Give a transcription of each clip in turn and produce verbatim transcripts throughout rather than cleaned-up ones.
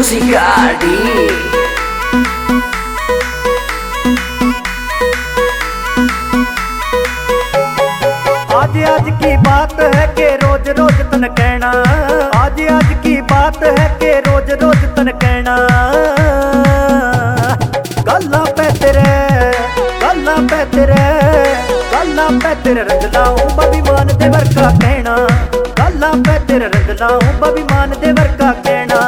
सियाड़ी। आज आज की बात है कि रोज रोज तन कहना, आज आज की बात है कि रोज रोज तन कहना। गल्ला पे तेरे गल्ला पे तेरे गल्ला पे तेरे रंग लाऊं बबीमान दे वर्का कहना, गल्ला पे तेरे रंग लाऊं बबीमान दे वर्का कहना।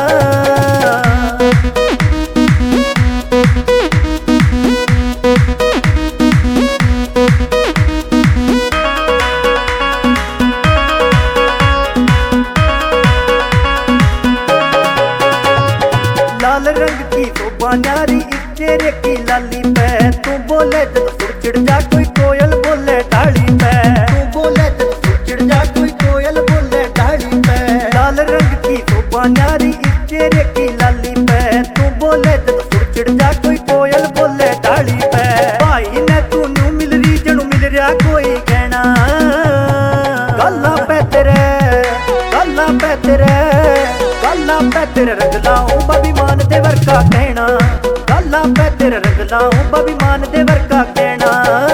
लाल रंग की शोभा न्यारी इस चेहरे की लाली पे, तू बोले जब सुर चिड़ जा कोई कोयल बोले डाली पे, तू बोले जब सुर चिड़ जा कोई कोयल बोले डाली पे। लाल रंग की शोभा न्यारी इस चेहरे की लाली पे, तू बोले जब सुर चिड़ जा कोई कोयल बोले डाली पे। भाई ने तू न्यू मिल रही जणू मिल रहा कोई कहना। गल्ला पे तेरे गल्ला पे तेरे गल्ला पे तेरे रंग लाऊं बबीमान दे वर्का कहना, गल्ला पे तेरे रंग लाऊं बबीमान दे वर्का कहना।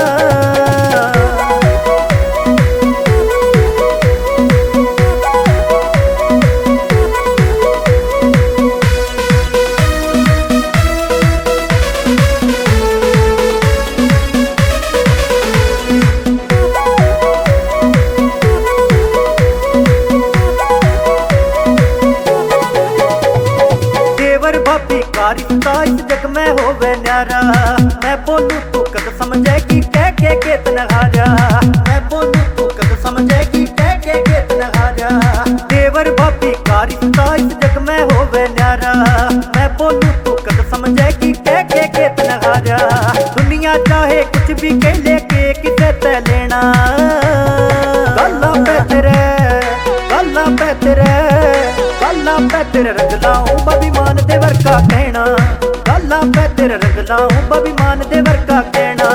भाभी का रिश्ता इस जग में होवे न्यारा, मैं बोलूं तू कद समझेगी कह के कितना हारा, मैं बोलूं तू कद समझेगी कह के कितना हारा। देवर भाभी का रिश्ता इस जग में होवे न्यारा, मैं बोलूं तू कद समझेगी कह के कितना हारा। दुनिया चाहे कुछ भी कह ले के किसे तय लेना। गल्ला पे तेरे गल्ला पे तेरे गल्ला पे तेरे रंग लाऊं बबीमान दे वर्का कहना, गल्ला पे तेरे रंग लाऊं बबीमान दे वर्का कहना।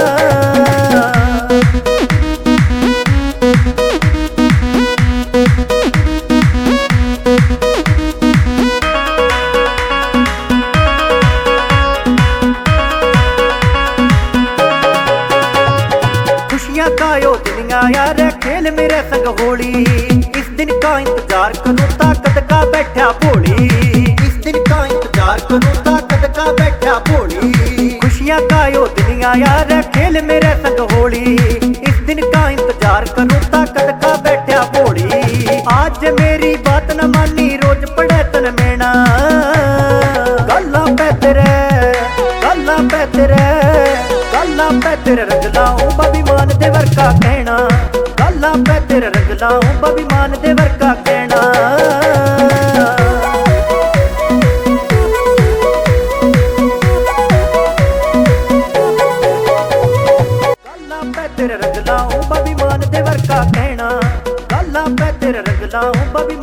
खुशियां का यो दुनिया यार खेल मेरे संग होली, इस दिन का इंतजार करूं ताकत का बैठा भोली, इस दिन का इंतजार करूं ताकत का बैठा भोली। खुशियां का यो दुनिया यार खेल मेरे संग होली, इस दिन का इंतजार करूं ताकत का बैठा भोली। आज मेरी बात न मानी रोज पड़े तन मेना। गल्ला पे तेरे गल्ला पे तेरे गल्ला पे तेरे रंग लाऊं बबीमान दे वर्का कहना, गल्ला पे तेरे रंग लाऊं बबीमान दे वर्का कहना। गल्ला पे तेरे रंग लाऊं बबीमान दे वर्का कहना, गल्ला पे तेरे रंग लाऊं बबी